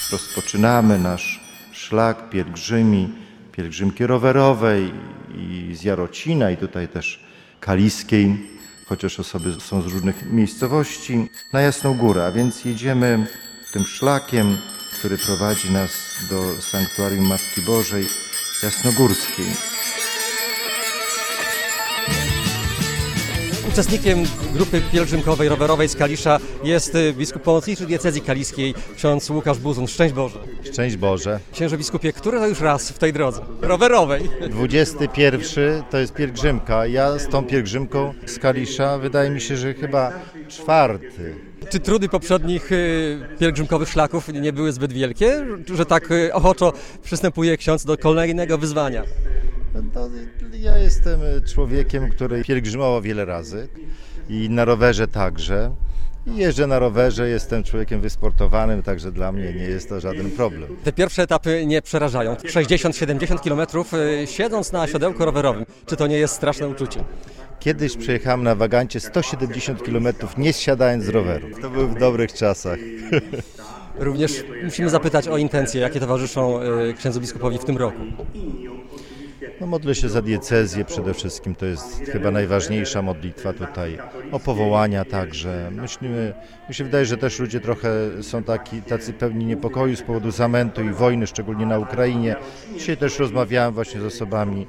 rozpoczynamy nasz szlak pielgrzymki rowerowej i z Jarocina i tutaj też kaliskiej, chociaż osoby są z różnych miejscowości, na Jasną Górę, a więc jedziemy tym szlakiem, który prowadzi nas do sanktuarium Matki Bożej Jasnogórskiej. Uczestnikiem grupy pielgrzymkowej, rowerowej z Kalisza jest biskup pomocniczy diecezji kaliskiej, ksiądz Łukasz Buzun. Szczęść Boże. Szczęść Boże. Księże biskupie, który to już raz w tej drodze rowerowej? 21 to jest pielgrzymka. Ja z tą pielgrzymką z Kalisza wydaje mi się, że chyba 4. Czy trudy poprzednich pielgrzymkowych szlaków nie były zbyt wielkie, że tak ochoczo przystępuje ksiądz do kolejnego wyzwania? No, ja jestem człowiekiem, który pielgrzymował wiele razy i na rowerze także. I jeżdżę na rowerze, jestem człowiekiem wysportowanym, także dla mnie nie jest to żaden problem. Te pierwsze etapy nie przerażają. 60-70 kilometrów siedząc na siodełku rowerowym. Czy to nie jest straszne uczucie? Kiedyś przejechałem na Wagancie 170 km nie zsiadając z roweru. To było w dobrych czasach. Również musimy zapytać o intencje, jakie towarzyszą księdzu biskupowi w tym roku. No, modlę się za diecezję przede wszystkim, to jest chyba najważniejsza modlitwa tutaj, o powołania także. Mi się wydaje, że też ludzie trochę są tacy pełni niepokoju z powodu zamętu i wojny, szczególnie na Ukrainie. Dzisiaj też rozmawiałem właśnie z osobami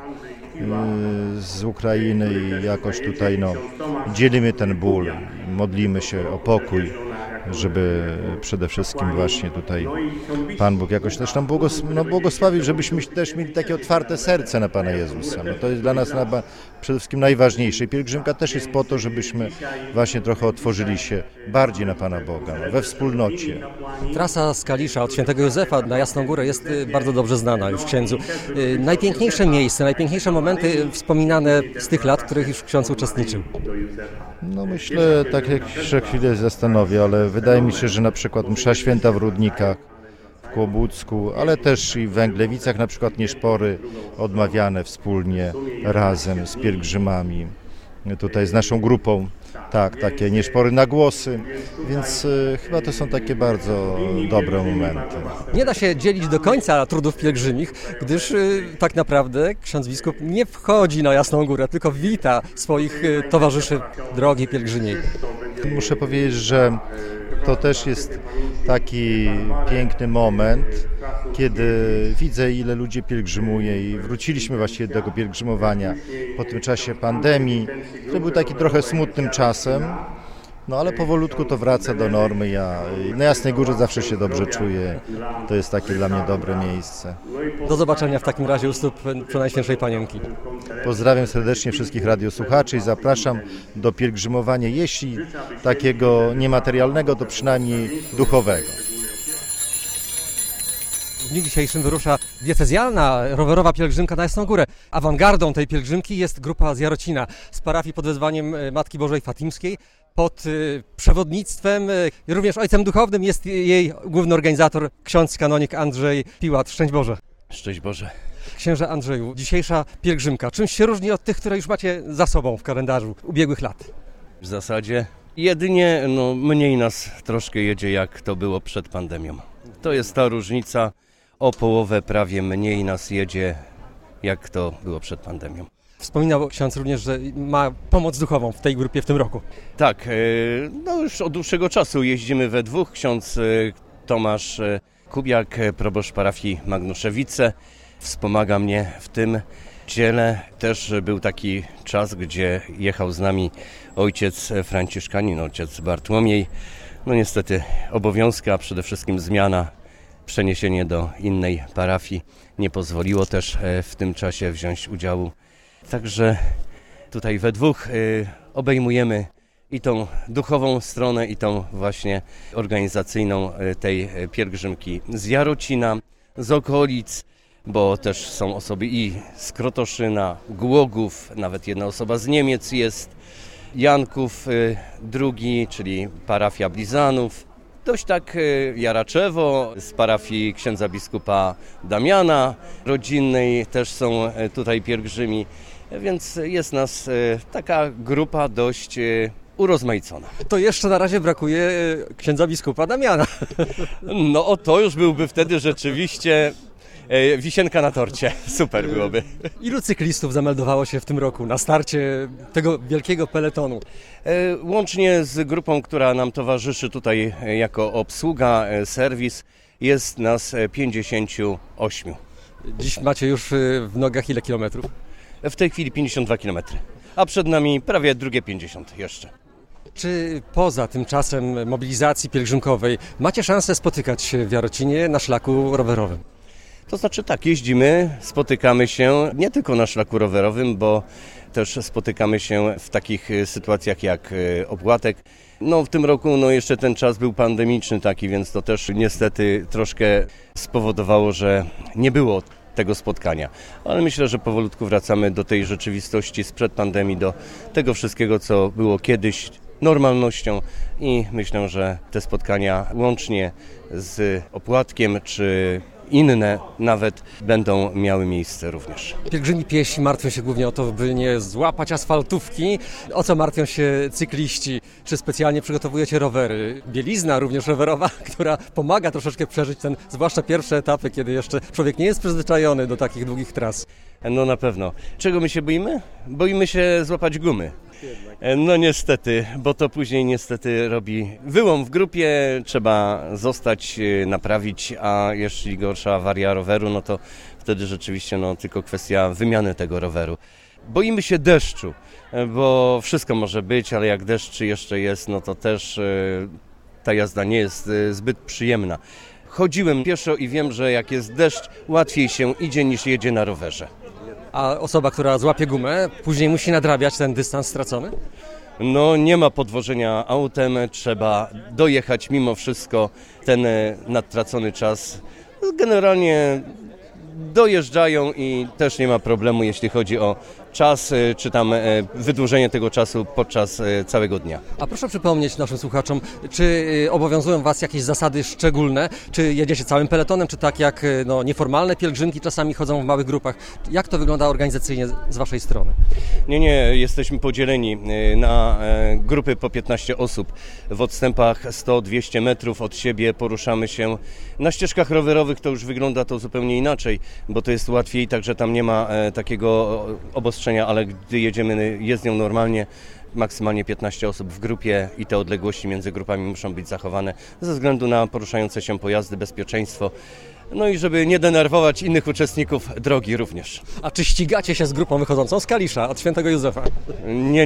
z Ukrainy i jakoś tutaj dzielimy ten ból, modlimy się o pokój, żeby przede wszystkim właśnie tutaj Pan Bóg jakoś też nam błogosławił, żebyśmy też mieli takie otwarte serce na Pana Jezusa. No to jest dla nas przede wszystkim najważniejsze. I pielgrzymka też jest po to, żebyśmy właśnie trochę otworzyli się bardziej na Pana Boga, we wspólnocie. Trasa z Kalisza od Świętego Józefa na Jasną Górę jest bardzo dobrze znana już księdzu. Najpiękniejsze miejsce, najpiękniejsze momenty wspominane z tych lat, w których już ksiądz uczestniczył. No myślę, tak jak się chwilę zastanowię, ale wydaje mi się, że na przykład msza święta w Rudnikach, w Kłobucku, ale też i w Węglewicach na przykład nieszpory odmawiane wspólnie, razem z pielgrzymami, tutaj z naszą grupą. Tak, takie nieszpory na głosy, więc chyba to są takie bardzo dobre momenty. Nie da się dzielić do końca trudów pielgrzymich, gdyż tak naprawdę ksiądz biskup nie wchodzi na Jasną Górę, tylko wita swoich towarzyszy drogi pielgrzymiej. Muszę powiedzieć, że to też jest taki piękny moment, kiedy widzę, ile ludzi pielgrzymuje i wróciliśmy właściwie do tego pielgrzymowania po tym czasie pandemii, który był taki trochę smutnym czasem, no ale powolutku to wraca do normy. Ja na Jasnej Górze zawsze się dobrze czuję, to jest takie dla mnie dobre miejsce. Do zobaczenia w takim razie u stóp Przenajświętszej Panienki. Pozdrawiam serdecznie wszystkich radiosłuchaczy i zapraszam do pielgrzymowania, jeśli takiego niematerialnego, to przynajmniej duchowego. W dniu dzisiejszym wyrusza diecezjalna rowerowa pielgrzymka na Jasną Górę. Awangardą tej pielgrzymki jest grupa z Jarocina, z parafii pod wezwaniem Matki Bożej Fatimskiej. Pod przewodnictwem i również ojcem duchownym jest jej główny organizator, ksiądz kanonik Andrzej Piłat. Szczęść Boże. Szczęść Boże. Księże Andrzeju, dzisiejsza pielgrzymka, czymś się różni od tych, które już macie za sobą w kalendarzu ubiegłych lat? W zasadzie jedynie mniej nas troszkę jedzie, jak to było przed pandemią. To jest ta różnica, o połowę prawie mniej nas jedzie, jak to było przed pandemią. Wspominał ksiądz również, że ma pomoc duchową w tej grupie w tym roku. Tak, już od dłuższego czasu jeździmy we dwóch. Ksiądz Tomasz Kubiak, proboszcz parafii Magnuszewice, wspomaga mnie w tym dziele. Też był taki czas, gdzie jechał z nami ojciec franciszkanin, ojciec Bartłomiej. No niestety obowiązki, a przede wszystkim zmiana, przeniesienie do innej parafii nie pozwoliło też w tym czasie wziąć udziału. Także tutaj we dwóch obejmujemy i tą duchową stronę, i tą właśnie organizacyjną tej pielgrzymki z Jarocina, z okolic, bo też są osoby i z Krotoszyna, Głogów, nawet jedna osoba z Niemiec jest, Janków II, czyli parafia Blizanów, dość tak Jaraczewo, z parafii księdza biskupa Damiana rodzinnej też są tutaj pielgrzymi, więc jest nas taka grupa dość urozmaicona. To jeszcze na razie brakuje księdza biskupa Damiana. No to już byłby wtedy rzeczywiście wisienka na torcie. Super byłoby. Ilu cyklistów zameldowało się w tym roku na starcie tego wielkiego peletonu? Łącznie z grupą, która nam towarzyszy tutaj jako obsługa, serwis, jest nas 58. Dziś macie już w nogach ile kilometrów? W tej chwili 52 km, a przed nami prawie drugie 50 jeszcze. Czy poza tym czasem mobilizacji pielgrzymkowej macie szansę spotykać się w Jarocinie na szlaku rowerowym? To znaczy tak, jeździmy, spotykamy się nie tylko na szlaku rowerowym, bo też spotykamy się w takich sytuacjach jak opłatek. No w tym roku jeszcze ten czas był pandemiczny taki, więc to też niestety troszkę spowodowało, że nie było tego spotkania. Ale myślę, że powolutku wracamy do tej rzeczywistości sprzed pandemii, do tego wszystkiego, co było kiedyś normalnością i myślę, że te spotkania łącznie z opłatkiem czy inne nawet będą miały miejsce również. Pielgrzymi piesi martwią się głównie o to, by nie złapać asfaltówki. O co martwią się cykliści? Czy specjalnie przygotowujecie rowery? Bielizna również rowerowa, która pomaga troszeczkę przeżyć ten, zwłaszcza pierwsze etapy, kiedy jeszcze człowiek nie jest przyzwyczajony do takich długich tras. No na pewno. Czego my się boimy? Boimy się złapać gumy. No niestety, bo to później niestety robi wyłom w grupie, trzeba zostać, naprawić, a jeśli gorsza awaria roweru, no to wtedy rzeczywiście tylko kwestia wymiany tego roweru. Boimy się deszczu, bo wszystko może być, ale jak deszcz jeszcze jest, no to też ta jazda nie jest zbyt przyjemna. Chodziłem pieszo i wiem, że jak jest deszcz, łatwiej się idzie niż jedzie na rowerze. A osoba, która złapie gumę, później musi nadrabiać ten dystans stracony? No nie ma podwożenia autem, trzeba dojechać mimo wszystko ten nadtracony czas. Generalnie dojeżdżają i też nie ma problemu, jeśli chodzi o czas, czy tam wydłużenie tego czasu podczas całego dnia. A proszę przypomnieć naszym słuchaczom, czy obowiązują Was jakieś zasady szczególne? Czy jedziecie całym peletonem, czy tak jak nieformalne pielgrzymki czasami chodzą w małych grupach? Jak to wygląda organizacyjnie z Waszej strony? Nie, jesteśmy podzieleni na grupy po 15 osób. W odstępach 100-200 metrów od siebie poruszamy się. Na ścieżkach rowerowych to już wygląda to zupełnie inaczej, bo to jest łatwiej, także tam nie ma takiego obostrzenia, ale gdy jedziemy jezdnią normalnie, maksymalnie 15 osób w grupie i te odległości między grupami muszą być zachowane ze względu na poruszające się pojazdy, bezpieczeństwo. No i żeby nie denerwować innych uczestników drogi również. A czy ścigacie się z grupą wychodzącą z Kalisza od Świętego Józefa? Nie.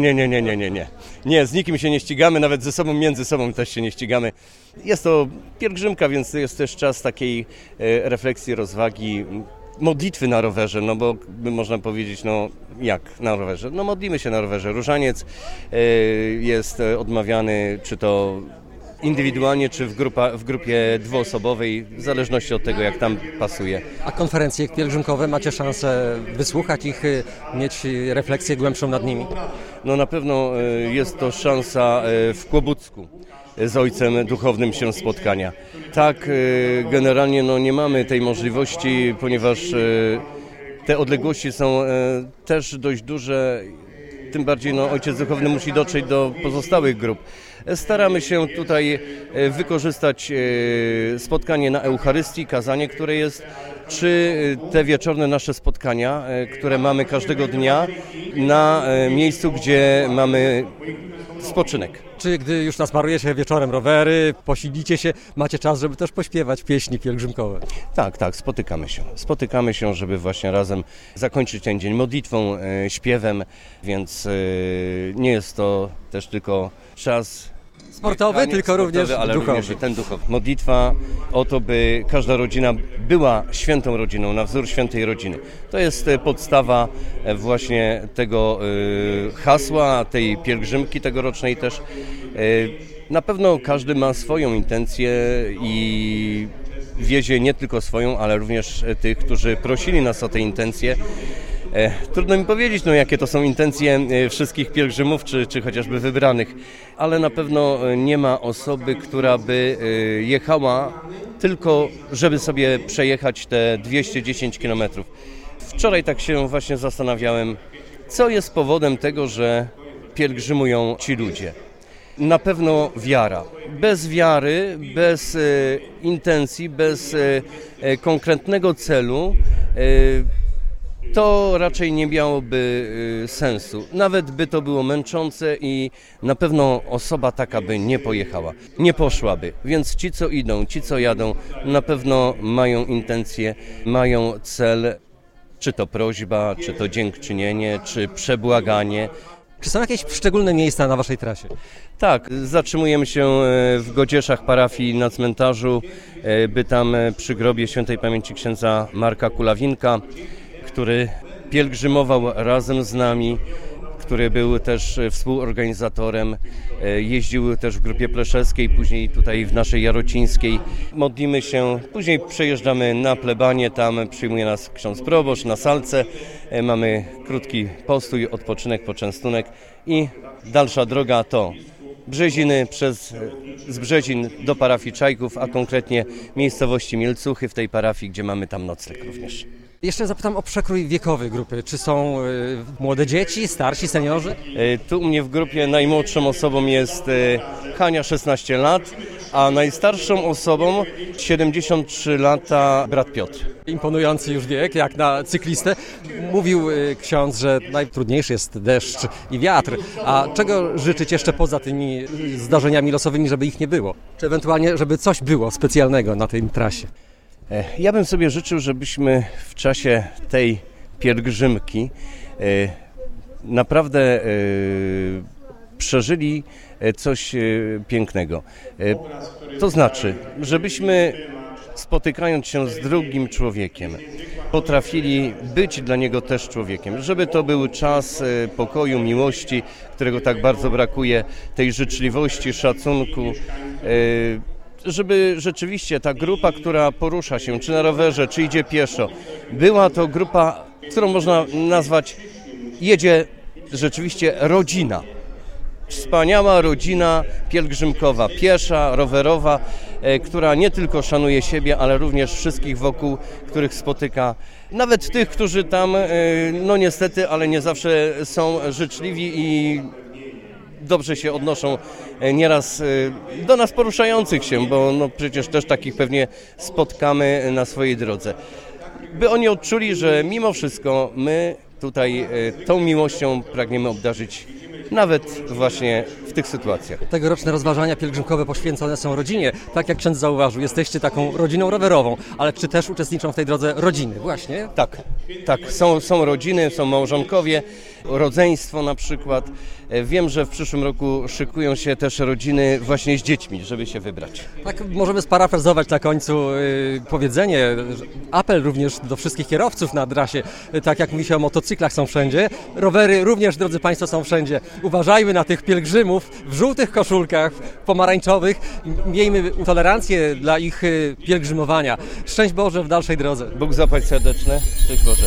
Nie, z nikim się nie ścigamy, nawet ze sobą, między sobą też się nie ścigamy. Jest to pielgrzymka, więc to jest też czas takiej refleksji, rozwagi, modlitwy na rowerze, bo można powiedzieć, jak na rowerze? Modlimy się na rowerze. Różaniec jest odmawiany, czy to indywidualnie, czy w grupie dwuosobowej, w zależności od tego, jak tam pasuje. A konferencje pielgrzymkowe macie szansę wysłuchać ich, mieć refleksję głębszą nad nimi? Na pewno jest to szansa w Kłobucku z ojcem duchownym się spotkania. Tak, generalnie nie mamy tej możliwości, ponieważ te odległości są też dość duże, tym bardziej ojciec duchowny musi dotrzeć do pozostałych grup. Staramy się tutaj wykorzystać spotkanie na Eucharystii, kazanie, które jest, czy te wieczorne nasze spotkania, które mamy każdego dnia na miejscu, gdzie mamy spoczynek. Czy gdy już nasmaruje się wieczorem rowery, posilicie się, macie czas, żeby też pośpiewać pieśni pielgrzymkowe? Tak, spotykamy się. Spotykamy się, żeby właśnie razem zakończyć ten dzień modlitwą, śpiewem, więc nie jest to też tylko czas sportowy, tylko również ale duchowy. Również ten duchowy. Modlitwa o to, by każda rodzina była świętą rodziną, na wzór świętej rodziny. To jest podstawa właśnie tego hasła, tej pielgrzymki tegorocznej też. Na pewno każdy ma swoją intencję i wiezie nie tylko swoją, ale również tych, którzy prosili nas o te intencje. Trudno mi powiedzieć, jakie to są intencje wszystkich pielgrzymów, czy chociażby wybranych, ale na pewno nie ma osoby, która by jechała tylko, żeby sobie przejechać te 210 km. Wczoraj tak się właśnie zastanawiałem, co jest powodem tego, że pielgrzymują ci ludzie. Na pewno wiara. Bez wiary, bez intencji, bez konkretnego celu to raczej nie miałoby sensu. Nawet by to było męczące i na pewno osoba taka by nie pojechała, nie poszłaby. Więc ci, co idą, ci, co jadą, na pewno mają intencje, mają cel, czy to prośba, czy to dziękczynienie, czy przebłaganie. Czy są jakieś szczególne miejsca na waszej trasie? Tak, zatrzymujemy się w Godzieszach parafii na cmentarzu, by tam przy grobie świętej pamięci księdza Marka Kulawinka, który pielgrzymował razem z nami, który był też współorganizatorem, jeździł też w grupie pleszewskiej, później tutaj w naszej jarocińskiej. Modlimy się, później przejeżdżamy na plebanię, tam przyjmuje nas ksiądz proboszcz na salce, mamy krótki postój, odpoczynek, poczęstunek i dalsza droga to Brzeziny, z Brzezin do parafii Czajków, a konkretnie miejscowości Mielcuchy w tej parafii, gdzie mamy tam nocleg również. Jeszcze zapytam o przekrój wiekowy grupy. Czy są młode dzieci, starsi, seniorzy? Tu u mnie w grupie najmłodszą osobą jest Hania, 16 lat, a najstarszą osobą 73 lata brat Piotr. Imponujący już wiek, jak na cyklistę. Mówił ksiądz, że najtrudniejszy jest deszcz i wiatr. A czego życzyć jeszcze poza tymi zdarzeniami losowymi, żeby ich nie było? Czy ewentualnie, żeby coś było specjalnego na tej trasie? Ja bym sobie życzył, żebyśmy w czasie tej pielgrzymki naprawdę przeżyli coś pięknego. To znaczy, żebyśmy spotykając się z drugim człowiekiem, potrafili być dla niego też człowiekiem. Żeby to był czas pokoju, miłości, którego tak bardzo brakuje, tej życzliwości, szacunku, żeby rzeczywiście ta grupa, która porusza się, czy na rowerze, czy idzie pieszo, była to grupa, którą można nazwać, jedzie rzeczywiście rodzina. Wspaniała rodzina pielgrzymkowa, piesza, rowerowa, która nie tylko szanuje siebie, ale również wszystkich wokół, których spotyka. Nawet tych, którzy tam, no niestety, ale nie zawsze są życzliwi i dobrze się odnoszą nieraz do nas poruszających się, bo no przecież też takich pewnie spotkamy na swojej drodze. By oni odczuli, że mimo wszystko my tutaj tą miłością pragniemy obdarzyć nawet właśnie w tych sytuacjach. Tegoroczne rozważania pielgrzymkowe poświęcone są rodzinie. Tak jak ksiądz zauważył, jesteście taką rodziną rowerową, ale czy też uczestniczą w tej drodze rodziny? Właśnie? Tak, są rodziny, są małżonkowie, rodzeństwo na przykład. Wiem, że w przyszłym roku szykują się też rodziny właśnie z dziećmi, żeby się wybrać. Tak, możemy sparafrazować na końcu powiedzenie, apel również do wszystkich kierowców na trasie. Tak jak mówi się o motocyklach, są wszędzie. Rowery również, drodzy Państwo, są wszędzie. Uważajmy na tych pielgrzymów w żółtych koszulkach, pomarańczowych. Miejmy tolerancję dla ich pielgrzymowania. Szczęść Boże w dalszej drodze. Bóg zapłać serdeczne. Szczęść Boże.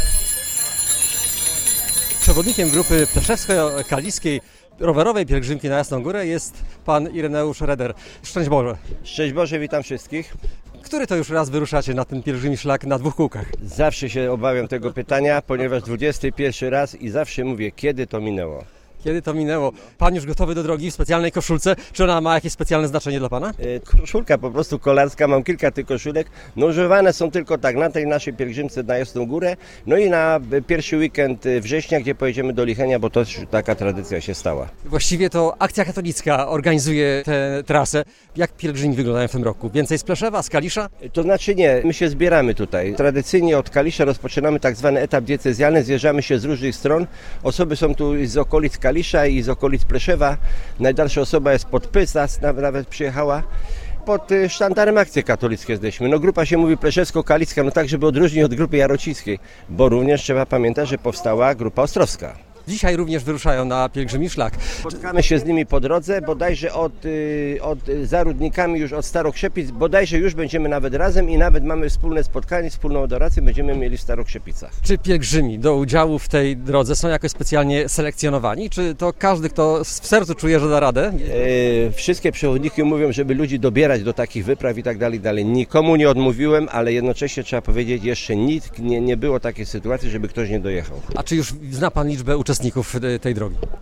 Przewodnikiem grupy pleszewsko-kaliskiej rowerowej pielgrzymki na Jasną Górę jest pan Ireneusz Reder. Szczęść Boże. Szczęść Boże, witam wszystkich. Który to już raz wyruszacie na ten pielgrzymi szlak na dwóch kółkach? Zawsze się obawiam tego pytania, ponieważ 21 raz i zawsze mówię, kiedy to minęło. Kiedy to minęło? Pan już gotowy do drogi w specjalnej koszulce? Czy ona ma jakieś specjalne znaczenie dla pana? Koszulka po prostu kolarska, mam kilka tych koszulek. No używane są tylko tak na tej naszej pielgrzymce na Jasną Górę, no i na pierwszy weekend września, gdzie pojedziemy do Lichenia, bo to też taka tradycja się stała. Właściwie to Akcja Katolicka organizuje tę trasę. Jak pielgrzymi wyglądają w tym roku? Więcej z Pleszewa, z Kalisza? To znaczy nie, my się zbieramy tutaj. Tradycyjnie od Kalisza rozpoczynamy tak zwany etap diecezjalny, zjeżdżamy się z różnych stron. Osoby są tu z okolic Kalisza i z okolic Pleszewa. Najdalsza osoba jest pod Pysas, nawet przyjechała. Pod sztandarem Akcji Katolickiej jesteśmy. No grupa się mówi pleszewsko-kalicka, no tak, żeby odróżnić od grupy jarocińskiej, bo również trzeba pamiętać, że powstała grupa ostrowska. Dzisiaj również wyruszają na pielgrzymi szlak. Spotkamy się z nimi po drodze, bodajże od Zarudnikami, już od Starokrzepic, bodajże już będziemy nawet razem i nawet mamy wspólne spotkanie, wspólną adorację będziemy mieli w Starokszepicach. Czy pielgrzymi do udziału w tej drodze są jakoś specjalnie selekcjonowani? Czy to każdy, kto w sercu czuje, że da radę? Wszystkie przewodniki mówią, żeby ludzi dobierać do takich wypraw i tak dalej. Nikomu nie odmówiłem, ale jednocześnie trzeba powiedzieć, jeszcze nikt nie było takiej sytuacji, żeby ktoś nie dojechał. A czy już zna pan liczbę uczestników tej drogi?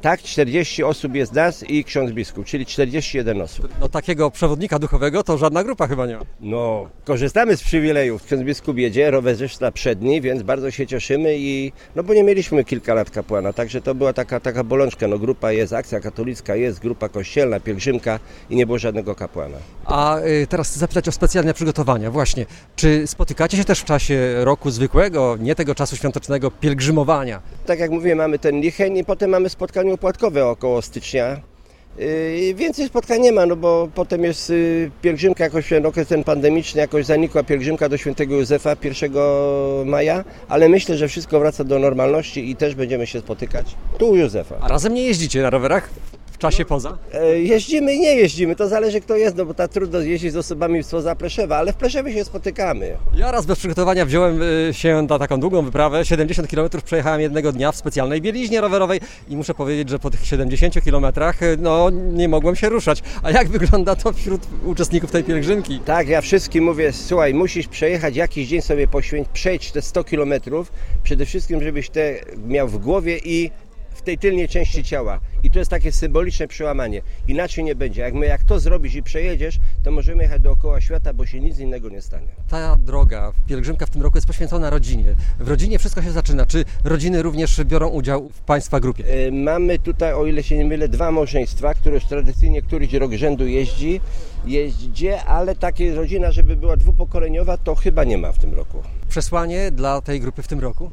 Tak, 40 osób jest nas i ksiądz biskup, czyli 41 osób. No takiego przewodnika duchowego to żadna grupa chyba nie ma. No, korzystamy z przywilejów. Ksiądz biskup jedzie, rowerzysta przedni, więc bardzo się cieszymy no bo nie mieliśmy kilka lat kapłana, także to była taka bolączka. No grupa jest, akcja katolicka jest, grupa kościelna, pielgrzymka i nie było żadnego kapłana. A teraz chcę zapytać o specjalne przygotowania. Właśnie, czy spotykacie się też w czasie roku zwykłego, nie tego czasu świątecznego, pielgrzymowania? Tak jak mówię, mamy ten Licheń i potem mamy spotkanie opłatkowe około stycznia. Więcej spotkań nie ma, no bo potem jest pielgrzymka, jakoś ten okres ten pandemiczny, jakoś zanikła pielgrzymka do świętego Józefa 1 maja, ale myślę, że wszystko wraca do normalności i też będziemy się spotykać tu u Józefa. A razem nie jeździcie na rowerach w czasie poza? Jeździmy i nie jeździmy, to zależy kto jest, no bo ta trudno jeździć z osobami spoza Pleszewa, ale w Pleszewie się spotykamy. Ja raz bez przygotowania wziąłem się na taką długą wyprawę, 70 km przejechałem jednego dnia w specjalnej bieliźnie rowerowej i muszę powiedzieć, że po tych 70 km no nie mogłem się ruszać. A jak wygląda to wśród uczestników tej pielgrzymki? Tak, ja wszystkim mówię, słuchaj, musisz przejechać jakiś dzień sobie przejdź te 100 km, przede wszystkim żebyś te miał w głowie i w tej tylnej części ciała. I to jest takie symboliczne przełamanie. Inaczej nie będzie. Jak to zrobisz i przejedziesz, to możemy jechać dookoła świata, bo się nic innego nie stanie. Ta droga, pielgrzymka w tym roku jest poświęcona rodzinie. W rodzinie wszystko się zaczyna. Czy rodziny również biorą udział w Państwa grupie? Mamy tutaj, o ile się nie mylę, 2 małżeństwa, które już tradycyjnie któryś rok rzędu jeździ, ale takie rodzina, żeby była dwupokoleniowa, to chyba nie ma w tym roku. Przesłanie dla tej grupy w tym roku?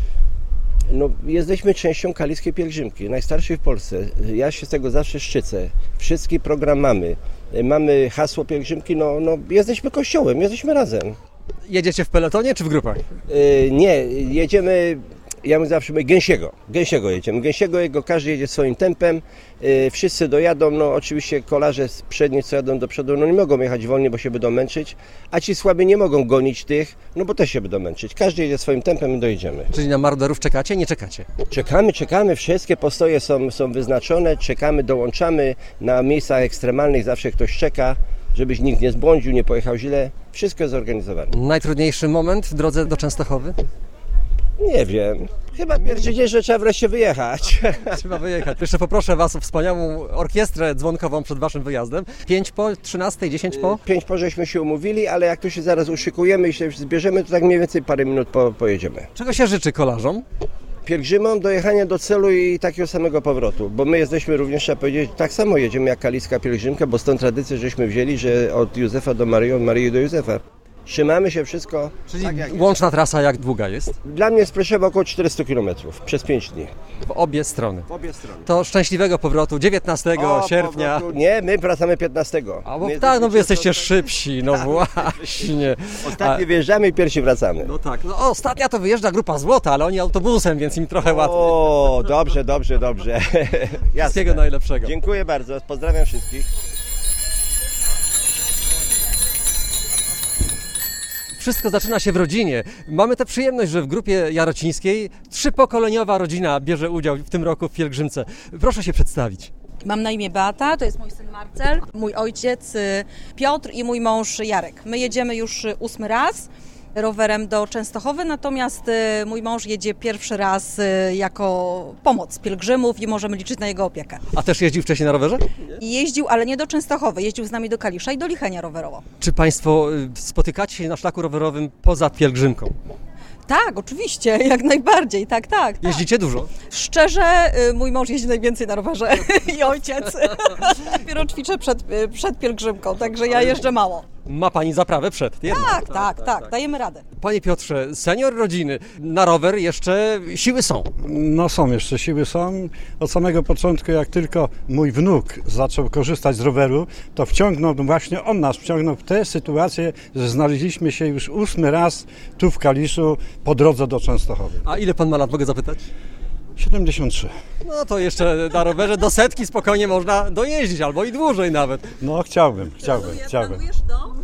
No, jesteśmy częścią kaliskiej pielgrzymki, najstarszej w Polsce. Ja się z tego zawsze szczycę. Wszystki program mamy. Mamy hasło pielgrzymki, no jesteśmy kościołem, jesteśmy razem. Jedziecie w peletonie czy w grupach? Nie, jedziemy, ja zawsze mówię gęsiego jedziemy. Gęsiego, każdy jedzie swoim tempem, wszyscy dojadą, no oczywiście kolarze z przedniej, co jadą do przodu, no nie mogą jechać wolniej, bo się będą męczyć, a ci słabi nie mogą gonić tych, no bo też się będą męczyć. Każdy jedzie swoim tempem i dojedziemy. Czyli na marderów czekacie, nie czekacie? Czekamy, wszystkie postoje są wyznaczone, czekamy, dołączamy, na miejscach ekstremalnych zawsze ktoś czeka, żebyś nikt nie zbłądził, nie pojechał źle, wszystko jest zorganizowane. Najtrudniejszy moment w drodze do Częstochowy? Nie wiem. Chyba pierwszy dzień, że trzeba wreszcie wyjechać. Trzeba wyjechać. Jeszcze poproszę Was o wspaniałą orkiestrę dzwonkową przed Waszym wyjazdem. 5 po, 13, 10 po? 5 po żeśmy się umówili, ale jak tu się zaraz uszykujemy i się zbierzemy, to tak mniej więcej parę minut pojedziemy. Czego się życzy kolarzom? Pielgrzymom dojechania do celu i takiego samego powrotu, bo my jesteśmy również, trzeba powiedzieć, tak samo jedziemy jak kaliska pielgrzymka, bo stąd tradycję żeśmy wzięli, że od Józefa do Maryi, od Maryi do Józefa. Trzymamy się wszystko. Czyli tak jak łączna trasa jak długa jest? Dla mnie z Pleszewa około 400 km przez 5 dni. W obie strony. W obie strony. To szczęśliwego powrotu 19 sierpnia. Nie, my wracamy 15. A bo tak, no wy jesteście szybsi, no właśnie. Ostatnio wjeżdżamy i pierwsi wracamy. No tak, no ostatnia to wyjeżdża grupa Złota, ale oni autobusem, więc im trochę łatwiej. O, dobrze. Wszystkiego najlepszego. Dziękuję bardzo, pozdrawiam wszystkich. Wszystko zaczyna się w rodzinie. Mamy tę przyjemność, że w grupie jarocińskiej 3-pokoleniowa rodzina bierze udział w tym roku w pielgrzymce. Proszę się przedstawić. Mam na imię Beata, to jest mój syn Marcel, mój ojciec Piotr i mój mąż Jarek. My jedziemy już 8 raz rowerem do Częstochowy, natomiast mój mąż jedzie pierwszy raz jako pomoc pielgrzymów i możemy liczyć na jego opiekę. A też jeździł wcześniej na rowerze? Jeździł, ale nie do Częstochowy, jeździł z nami do Kalisza i do Lichenia rowerowo. Czy Państwo spotykacie się na szlaku rowerowym poza pielgrzymką? Tak, oczywiście, jak najbardziej, tak. Jeździcie dużo? Szczerze, mój mąż jeździ najwięcej na rowerze i ojciec. Dopiero ćwiczę przed pielgrzymką, także ja jeżdżę mało. Ma Pani zaprawę przed? Jednak. Tak, dajemy radę. Panie Piotrze, senior rodziny, na rower jeszcze siły są. No są jeszcze, siły są. Od samego początku, jak tylko mój wnuk zaczął korzystać z roweru, to właśnie on nas wciągnął w tę sytuację, że znaleźliśmy się już 8 raz tu w Kaliszu po drodze do Częstochowy. A ile Pan ma lat, mogę zapytać? 73. No to jeszcze na rowerze do 100 spokojnie można dojeździć, albo i dłużej nawet. No chciałbym. Planujesz to?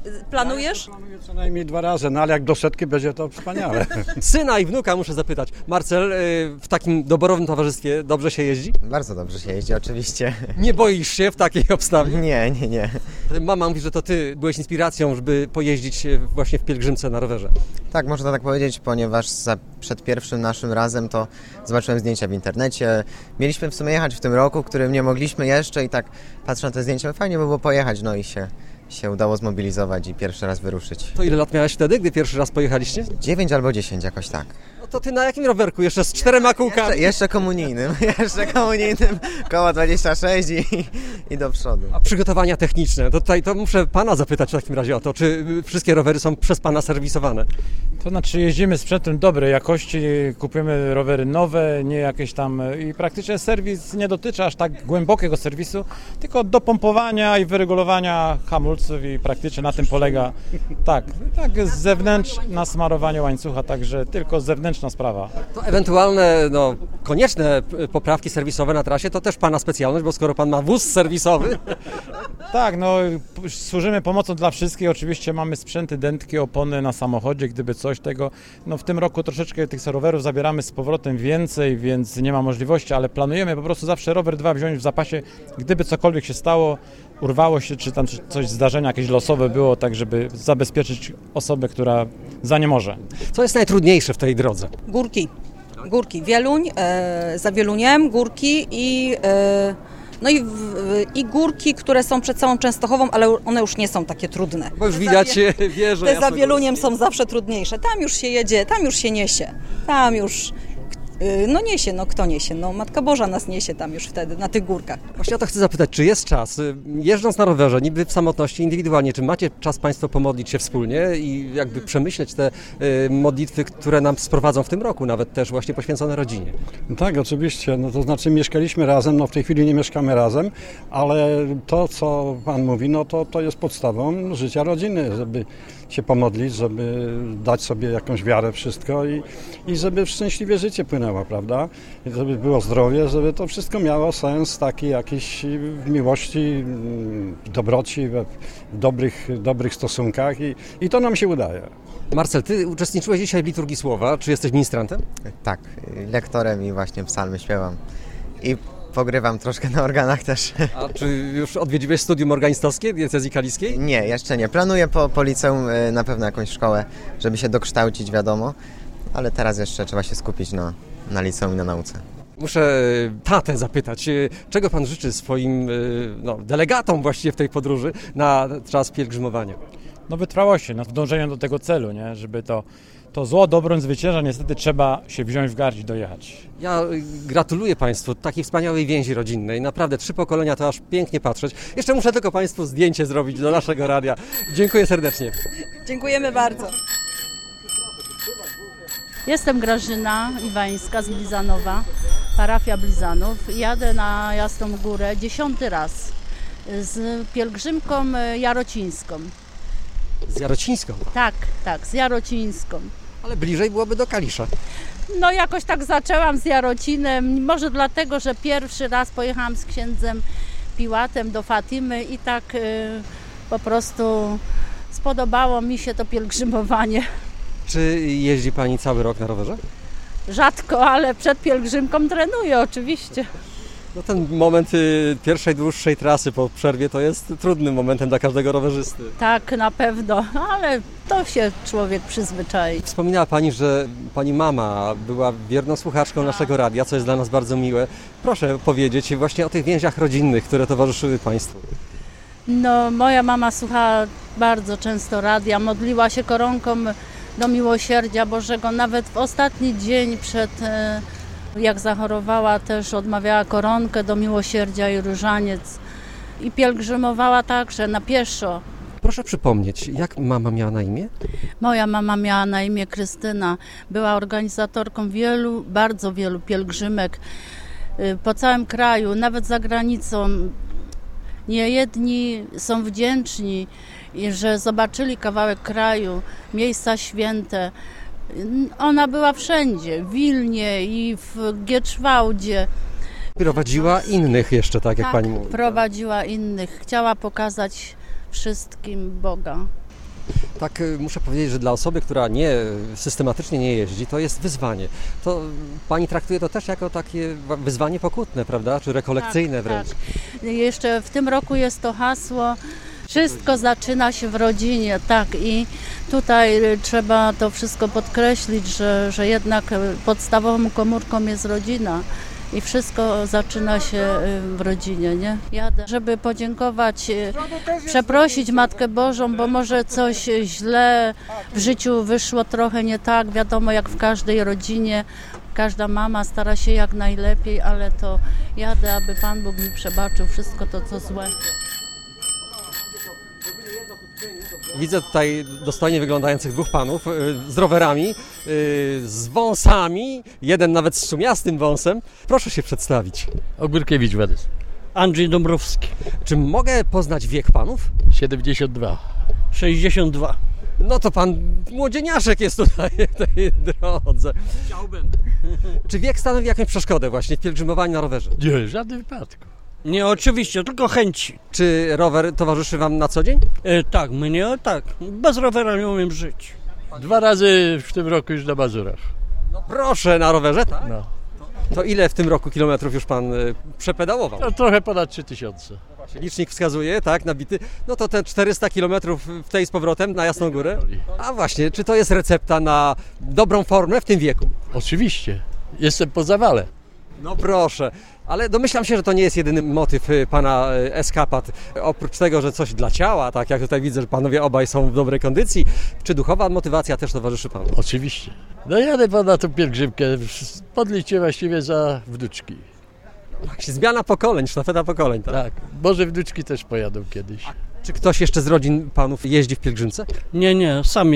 Planujesz? Planuję co najmniej 2 razy, no ale jak do 100 będzie to wspaniale. Syna i wnuka muszę zapytać. Marcel, w takim doborowym towarzystwie dobrze się jeździ? Bardzo dobrze się jeździ, oczywiście. Nie boisz się w takiej obstawie? Nie. Mama mówi, że to ty byłeś inspiracją, żeby pojeździć właśnie w pielgrzymce na rowerze. Tak, można tak powiedzieć, ponieważ przed pierwszym naszym razem to zobaczyłem zdjęcia w internecie. Mieliśmy w sumie jechać w tym roku, w którym nie mogliśmy jeszcze i tak patrzę na te zdjęcia, fajnie by było pojechać, no i się udało zmobilizować i pierwszy raz wyruszyć. To ile lat miałeś wtedy, gdy pierwszy raz pojechaliście? 9 albo 10 jakoś tak. No to ty na jakim rowerku? Jeszcze z 4 kółkami? Jeszcze komunijnym, koło 26 i do przodu. A przygotowania techniczne, to tutaj to muszę pana zapytać w takim razie o to, czy wszystkie rowery są przez pana serwisowane? To znaczy jeździmy sprzętem dobrej jakości, kupujemy rowery nowe, nie jakieś tam i praktycznie serwis nie dotyczy aż tak głębokiego serwisu, tylko do pompowania i wyregulowania hamulców i praktycznie na tym polega tak zewnętrzne smarowanie łańcucha, także tylko zewnętrzna sprawa. To ewentualne, konieczne poprawki serwisowe na trasie to też pana specjalność, bo skoro pan ma wóz serwisowy. Tak, służymy pomocą dla wszystkich, oczywiście mamy sprzęty, dętki, opony na samochodzie, gdyby coś tego, w tym roku troszeczkę tych rowerów zabieramy z powrotem więcej, więc nie ma możliwości, ale planujemy po prostu zawsze rower 2 wziąć w zapasie, gdyby cokolwiek się stało, urwało się, czy tam coś zdarzenia jakieś losowe było, tak żeby zabezpieczyć osobę, która za nie może. Co jest najtrudniejsze w tej drodze? Górki. Wieluń, za Wieluniem, górki i górki, które są przed całą Częstochową, ale one już nie są takie trudne. Bo już widać wieże. Te za Wieluniem są zawsze trudniejsze. Tam już się jedzie, tam już się niesie. Tam już niesie, kto niesie? Matka Boża nas niesie tam już wtedy, na tych górkach. Właśnie o to chcę zapytać, czy jest czas, jeżdżąc na rowerze, niby w samotności, indywidualnie, czy macie czas Państwo pomodlić się wspólnie i jakby przemyśleć te modlitwy, które nam sprowadzą w tym roku, nawet też właśnie poświęcone rodzinie? No tak, oczywiście, to znaczy mieszkaliśmy razem, w tej chwili nie mieszkamy razem, ale to, co Pan mówi, to jest podstawą życia rodziny, żeby się pomodlić, żeby dać sobie jakąś wiarę, wszystko i żeby szczęśliwie życie płynęło, prawda? I żeby było zdrowie, żeby to wszystko miało sens taki jakiś w miłości, w dobroci, w dobrych stosunkach i to nam się udaje. Marcel, ty uczestniczyłeś dzisiaj w liturgii słowa, czy jesteś ministrantem? Tak, lektorem i właśnie psalmy śpiewam i pogrywam troszkę na organach też. A czy już odwiedziłeś studium organistowskie diecezji kaliskiej? Nie, jeszcze nie. Planuję po liceum na pewno jakąś szkołę, żeby się dokształcić, wiadomo, ale teraz jeszcze trzeba się skupić na liceum i na nauce. Muszę tatę zapytać, czego pan życzy swoim delegatom właściwie w tej podróży na czas pielgrzymowania? Wytrwałości, w dążeniu do tego celu, nie? Żeby to zło dobrem zwycięża, niestety trzeba się wziąć w garść i dojechać. Ja gratuluję Państwu takiej wspaniałej więzi rodzinnej. Naprawdę 3 pokolenia to aż pięknie patrzeć. Jeszcze muszę tylko Państwu zdjęcie zrobić do naszego radia. Dziękuję serdecznie. Dziękujemy bardzo. Jestem Grażyna Iwańska z Blizanowa, parafia Blizanów. Jadę na Jasną Górę 10. raz z pielgrzymką jarocińską. Z Jarocińską? Tak, z jarocińską. Ale bliżej byłoby do Kalisza. Jakoś tak zaczęłam z Jarocinem, może dlatego, że pierwszy raz pojechałam z księdzem Piłatem do Fatimy i tak po prostu spodobało mi się to pielgrzymowanie. Czy jeździ Pani cały rok na rowerze? Rzadko, ale przed pielgrzymką trenuję oczywiście. Ten moment pierwszej, dłuższej trasy po przerwie to jest trudnym momentem dla każdego rowerzysty. Tak, na pewno, ale to się człowiek przyzwyczai. Wspominała Pani, że Pani mama była wierną słuchaczką naszego radia, co jest dla nas bardzo miłe. Proszę powiedzieć właśnie o tych więziach rodzinnych, które towarzyszyły Państwu. Moja mama słuchała bardzo często radia, modliła się koronką do Miłosierdzia Bożego, nawet w ostatni dzień jak zachorowała, też odmawiała koronkę do Miłosierdzia i różaniec i pielgrzymowała także na pieszo. Proszę przypomnieć, jak mama miała na imię? Moja mama miała na imię Krystyna, była organizatorką bardzo wielu pielgrzymek po całym kraju, nawet za granicą. Niejedni są wdzięczni, że zobaczyli kawałek kraju, miejsca święte. Ona była wszędzie, w Wilnie i w Gieczwałdzie. Prowadziła innych jeszcze, tak jak Pani mówi. Prowadziła innych. Chciała pokazać wszystkim Boga. Tak muszę powiedzieć, że dla osoby, która systematycznie nie jeździ, to jest wyzwanie. To pani traktuje to też jako takie wyzwanie pokutne, prawda? Czy rekolekcyjne wręcz? Tak. Jeszcze w tym roku jest to hasło wszystko zaczyna się w rodzinie, tak, i tutaj trzeba to wszystko podkreślić, że jednak podstawową komórką jest rodzina. I wszystko zaczyna się w rodzinie, nie? Jadę, żeby podziękować, przeprosić Matkę Bożą, bo może coś źle w życiu wyszło trochę nie tak, wiadomo, jak w każdej rodzinie. Każda mama stara się jak najlepiej, ale to jadę, aby Pan Bóg mi przebaczył wszystko to, co złe. Widzę tutaj dostojnie wyglądających dwóch panów z rowerami, z wąsami, jeden nawet z szumiastym wąsem. Proszę się przedstawić. Ogórkiewicz Władys. Andrzej Dąbrowski. Czy mogę poznać wiek panów? 72. 62. No to pan młodzieniaszek jest tutaj w tej drodze. Chciałbym. Czy wiek stanowi jakąś przeszkodę właśnie w pielgrzymowaniu na rowerze? Nie, w żadnym wypadku. Nie, oczywiście, tylko chęci. Czy rower towarzyszy wam na co dzień? Tak, mnie tak. Bez rowera nie umiem żyć. 2 razy w tym roku już na Mazurach. No proszę, na rowerze, tak? No. To ile w tym roku kilometrów już pan przepedałował? To trochę ponad 3000. Licznik wskazuje, tak, nabity. No to te 400 kilometrów w tej z powrotem na Jasną Górę. A właśnie, czy to jest recepta na dobrą formę w tym wieku? Oczywiście. Jestem po zawale. No proszę, ale domyślam się, że to nie jest jedyny motyw pana eskapad. Oprócz tego, że coś dla ciała, tak jak tutaj widzę, że panowie obaj są w dobrej kondycji, czy duchowa motywacja też towarzyszy panu? Oczywiście. No jadę na tą pielgrzymkę, modlić się właściwie za wnuczki. Właśnie, zmiana pokoleń, sztafeta pokoleń, tak? Tak, może wnuczki też pojadą kiedyś. Czy ktoś jeszcze z rodzin panów jeździ w pielgrzymce? Nie, sam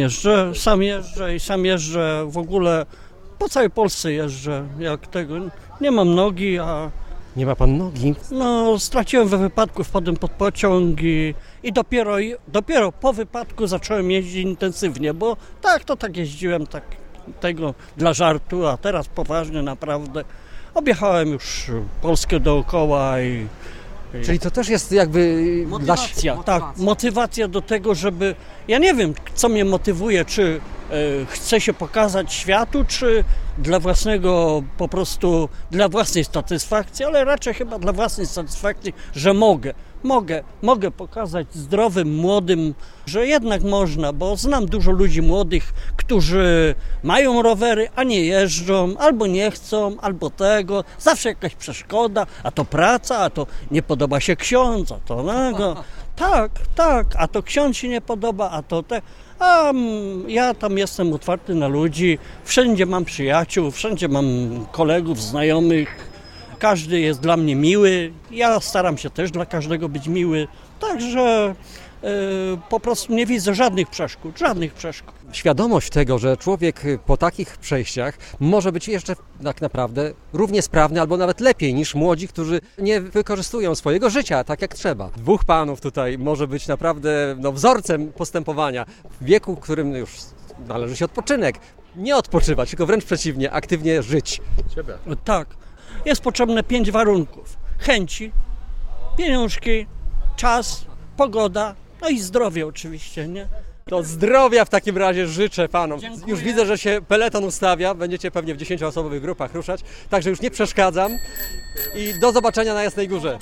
jeżdżę w ogóle po całej Polsce jeżdżę, jak tego, nie mam nogi, a... Nie ma pan nogi? No, straciłem we wypadku, wpadłem pod pociąg i dopiero po wypadku zacząłem jeździć intensywnie, bo tak jeździłem, tak tego dla żartu, a teraz poważnie naprawdę. Objechałem już Polskę dookoła i... Czyli to też jest jakby... Motywacja, tak, motywacja do tego, żeby... Ja nie wiem, co mnie motywuje, czy chcę się pokazać światu, czy dla własnego, po prostu dla własnej satysfakcji, ale raczej chyba dla własnej satysfakcji, że mogę pokazać zdrowym, młodym, że jednak można, bo znam dużo ludzi młodych, którzy mają rowery, a nie jeżdżą, albo nie chcą, albo tego, zawsze jakaś przeszkoda, a to praca, a to nie podoba się ksiądz, a to tego. Tak, a to ksiądz się nie podoba, a to te... A ja tam jestem otwarty na ludzi, wszędzie mam przyjaciół, wszędzie mam kolegów, znajomych, każdy jest dla mnie miły, ja staram się też dla każdego być miły, także po prostu nie widzę żadnych przeszkód. Świadomość tego, że człowiek po takich przejściach może być jeszcze tak naprawdę równie sprawny albo nawet lepiej niż młodzi, którzy nie wykorzystują swojego życia tak jak trzeba. Dwóch panów tutaj może być naprawdę wzorcem postępowania w wieku, w którym już należy się odpoczynek. Nie odpoczywać, tylko wręcz przeciwnie, aktywnie żyć. Trzeba. Tak, jest potrzebne 5 warunków. Chęci, pieniążki, czas, pogoda, no i zdrowie oczywiście, nie? To zdrowia w takim razie życzę panom. Dziękuję. Już widzę, że się peleton ustawia, będziecie pewnie w 10-osobowych grupach ruszać, także już nie przeszkadzam i do zobaczenia na Jasnej Górze.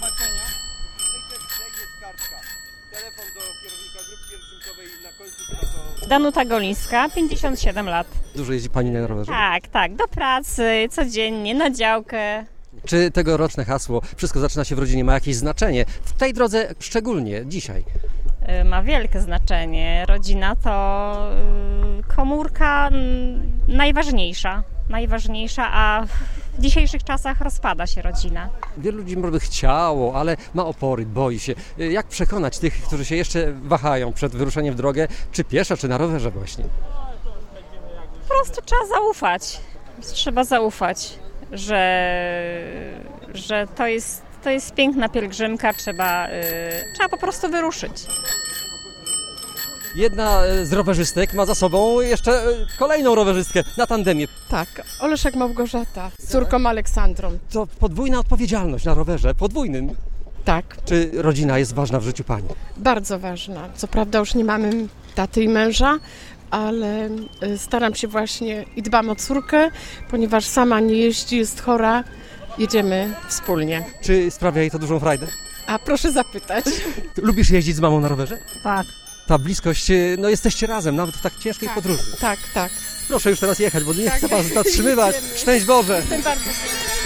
Danuta Golińska, 57 lat. Dużo jeździ pani na rowerze? Tak, do pracy, codziennie, na działkę. Czy tegoroczne hasło "Wszystko zaczyna się w rodzinie" ma jakieś znaczenie? W tej drodze szczególnie dzisiaj. Ma wielkie znaczenie. Rodzina to komórka najważniejsza, a w dzisiejszych czasach rozpada się rodzina. Wielu ludzi może by chciało, ale ma opory, boi się. Jak przekonać tych, którzy się jeszcze wahają przed wyruszeniem w drogę, czy pieszo, czy na rowerze właśnie? Po prostu trzeba zaufać, że to jest piękna pielgrzymka, trzeba po prostu wyruszyć. Jedna z rowerzystek ma za sobą jeszcze kolejną rowerzystkę na tandemie. Tak, Oleszek Małgorzata z córką Aleksandrą. To podwójna odpowiedzialność na rowerze, Tak. Czy rodzina jest ważna w życiu pani? Bardzo ważna. Co prawda już nie mamy taty i męża, ale staram się właśnie i dbam o córkę, ponieważ sama nie jeździ, jest chora, jedziemy wspólnie. Czy sprawia jej to dużą frajdę? A proszę zapytać. Lubisz jeździć z mamą na rowerze? Tak. Ta bliskość, no jesteście razem, nawet w tak ciężkiej podróży. Tak, tak. Proszę już teraz jechać, bo nie chcę was zatrzymywać. Szczęść Boże! Jestem bardzo